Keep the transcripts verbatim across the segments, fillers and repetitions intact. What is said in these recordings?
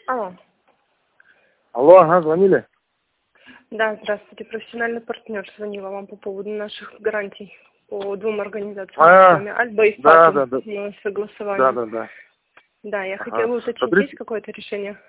Алло. Алло, ага, звонили? Да, здравствуйте. Профессиональный партнер звонила вам по поводу наших гарантий по двум организациям. А, С вами Альба и да, Фатум. да, да. Мы согласовали. Да, да, да. Да, я Ага. хотела уточнить, Смотрите, есть какое-то решение?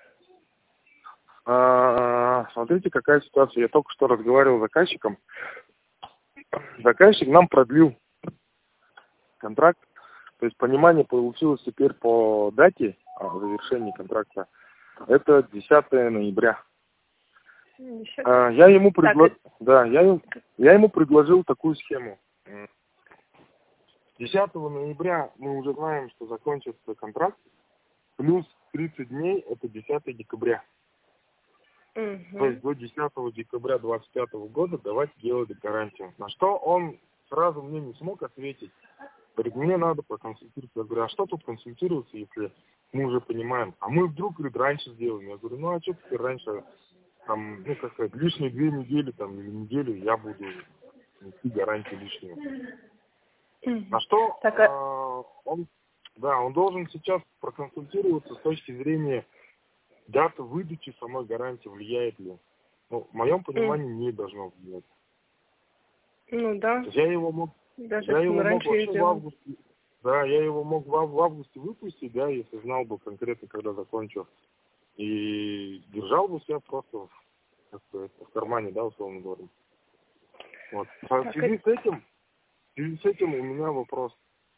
а, смотрите, какая ситуация. Я только что разговаривал с заказчиком. Заказчик нам продлил контракт. То есть понимание получилось теперь по дате завершения контракта. Это десятое ноября. Еще? А, я ему предла... Так, да, я, ему- я ему предложил такую схему. десятого ноября мы уже знаем, что закончится контракт. Плюс тридцать дней это десятое декабря. угу. То есть до десятого декабря две тысячи двадцать пятого года давайте делать гарантию. На что он сразу мне не смог ответить. Говорит, мне надо проконсультироваться. Я говорю, а что тут консультироваться, если мы уже понимаем? А мы вдруг, говорит, раньше сделаем. Я говорю, ну а что теперь раньше, там, ну как сказать, лишние две недели там, или неделю я буду нести гарантию лишнюю. Угу. На что Так, а... э, он, да, он должен сейчас проконсультироваться с точки зрения дата выдачи самой гарантии влияет ли. Ну, в моем понимании угу. не должно влиять. Ну да. То есть я его мог, Даже я если его мы мог раньше ее вообще в сделаем. августе, да, я его мог в, ав- в августе выпустить, да, если знал бы конкретно, когда закончу. И держал бы себя просто в, как сказать, в кармане, да, условно говоря. Вот. А в связи с этим, в связи с этим у меня вопрос.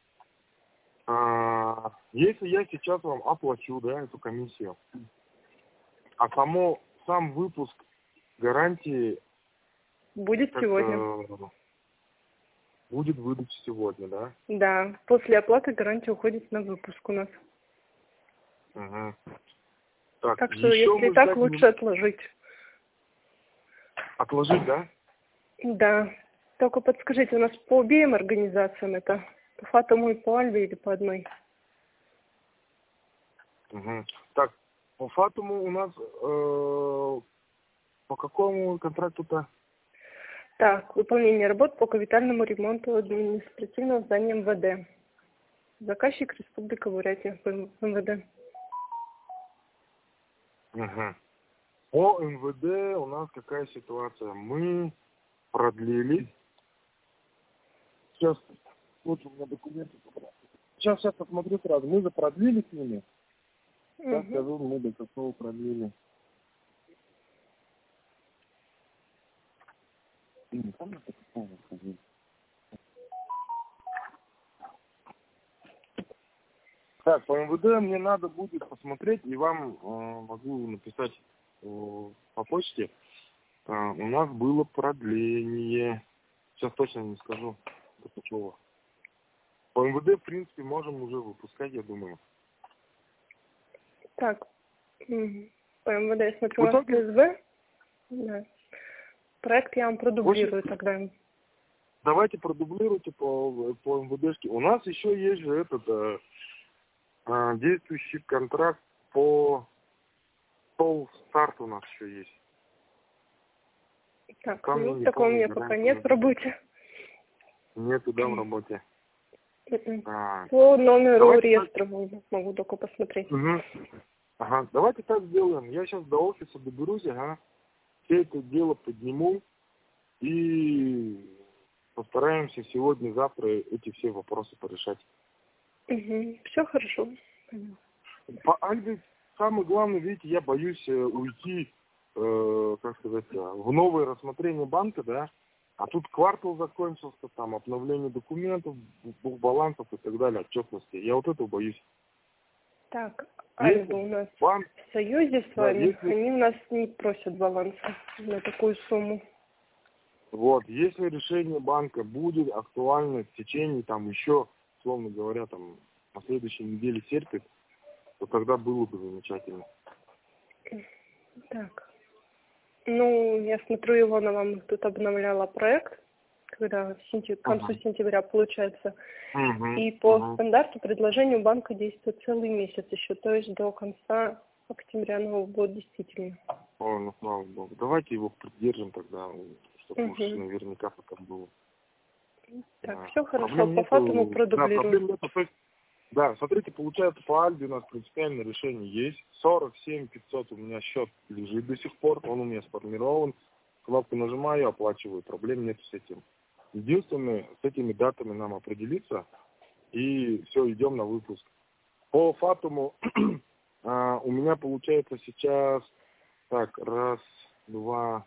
А, если я сейчас вам оплачу, да, эту комиссию, а само, сам выпуск гарантии Будет как, сегодня. э, будет выдача сегодня, да? Да, после оплаты гарантия уходит на выпуск у нас. Угу. Так, Так что, еще если мы так, ждать лучше не... отложить. Отложить, да? Да. Только подскажите, у нас по обеим организациям это? По Фатуму и по Альве или по одной? Угу. Так, по Фатуму у нас э, по какому контракту-то? Так, выполнение работ по капитальному ремонту административного здания эм вэ дэ. Заказчик Республика Бурятия, эм вэ дэ. Угу. По эм вэ дэ у нас какая ситуация? Мы продлили. Сейчас, вот у меня документы. Сейчас, сейчас посмотрю сразу. Мы же продлили с ними. Сейчас Угу. скажу, мы до какого продлили. Ты не помнишь, до какого продлили? Так, по эм вэ дэ мне надо будет посмотреть, и вам э, могу написать э, по почте. Э, у нас было продление. Сейчас точно не скажу, до какого. По эм вэ дэ, в принципе, можем уже выпускать, я думаю. Так, угу. По эм вэ дэ я смотрю, В у вас итоге, тэ эс вэ. Да. Проект я вам продублирую очень, тогда. давайте продублируйте по, по эм вэ дэшке. У нас еще есть же этот э, э, действующий контракт по Soul Start у нас еще есть. Так, Там я ну, не такого у помню, меня пока гарантии нет в работе. нету, да, в работе. Мгм. А, По номеру давайте так. реестра могу могу только посмотреть. Мгм. Ага, давайте так сделаем. Я сейчас до офиса доберусь, ага, все это дело подниму и постараемся сегодня-завтра эти все вопросы порешать. Угу. Все хорошо. Понятно. По Альбе самое главное, видите, я боюсь э, уйти, э, как сказать, э, в новое рассмотрение банка, да, а тут квартал закончился, там обновление документов, бухбалансов и так далее, отчетности. Я вот этого боюсь. Так, Альба у Если нас банк, в союзе с да, вами, если, они у нас не просят баланса на такую сумму. вот, если решение банка будет актуально в течение, там, еще, условно говоря, там, на следующей неделе терпит, то тогда было бы замечательно. Так, ну, я смотрю, Илона вам тут обновляла проект, когда в сентя- к концу Ага. сентября получается. Угу, И по угу. стандарту предложению банка действует целый месяц еще, то есть до конца октября Нового года действительно. Ой, ну слава богу. Давайте его придержим тогда, чтобы уж Угу. наверняка потом было. Так, Да. все хорошо, Проблем по Фатуму нету. Да, продублирую. проблем нету. То есть Да, смотрите, получается, по Альбе у нас принципиальное решение есть. сорок семь пятьсот у меня счет лежит до сих пор, он у меня сформирован. Кнопку нажимаю, оплачиваю, проблем нет с этим. Единственное, с этими датами нам определиться, и все, идем на выпуск. По Фатуму а, у меня получается сейчас, так, раз, два,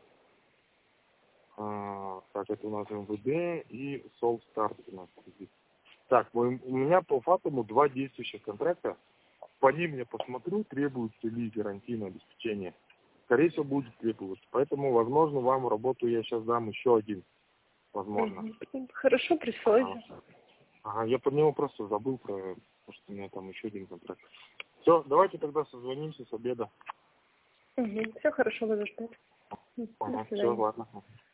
а, так, это у нас эм вэ дэ и Сол Старт у нас. Так, у меня по Фатуму два действующих контракта. По ним я посмотрю, требуется ли гарантийное обеспечение. Скорее всего, будет требоваться. Поэтому, возможно, вам работу я сейчас дам еще один. Возможно. Хорошо, присылайте. Ага, ага, я по нему просто забыл про, потому что у меня там еще один контракт. Все, давайте тогда созвонимся с обеда. Угу. Все хорошо, буду ждать. До Ага, все, свидания. ладно.